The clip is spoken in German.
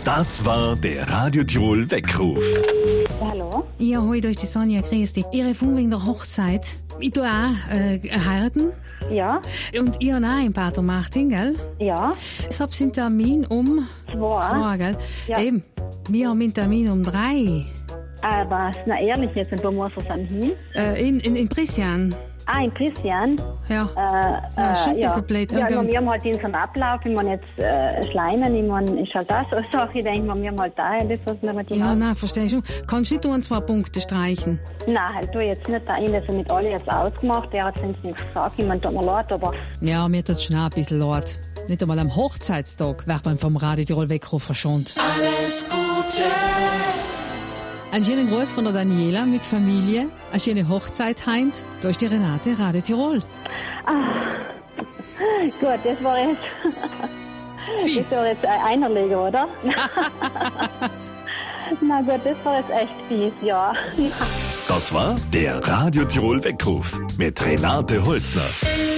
Das war der Radio Tirol Weckruf. Hallo? Ja, heute ist die Sonja, grüß dich. Ihre Funk wegen der Hochzeit. Ich tue auch heiraten. Ja? Und ihr auch in Pater Martin, gell? Ja? Ich habe einen Termin um 2, gell? Ja. Eben, wir haben einen Termin um 3. Aber na ehrlich jetzt, wo muss es dann hin? In Prissian. Ah, in Christian? Ja. Schon ein bisschen blöd. Ja, wir haben halt diesen Ablauf, ich meine jetzt Schleimen, ich meine, ist halt das so eine Sache, ich denke, wir haben halt da das, was wir mit Ja, nein, verstehe ich schon. Kannst du nicht ein, 2 Punkte streichen? Nein, halt, du jetzt nicht da in, also mit alle jetzt ausgemacht, der hat sonst nichts gesagt, ich meine, tut mir leid, aber... Ja, mir tut schon auch ein bisschen leid. Nicht einmal am Hochzeitstag wird man vom Radio Tirol Weckruf verschont. Alles Gute! Einen schönen Gruß von der Daniela mit Familie. Eine schöne Hochzeit heint. Da ist die Renate, Radio Tirol. Gut, das war jetzt... Fies. Das war jetzt einerlegen, oder? Na gut, das war jetzt echt fies, ja. Das war der Radio Tirol Weckruf mit Renate Holzner.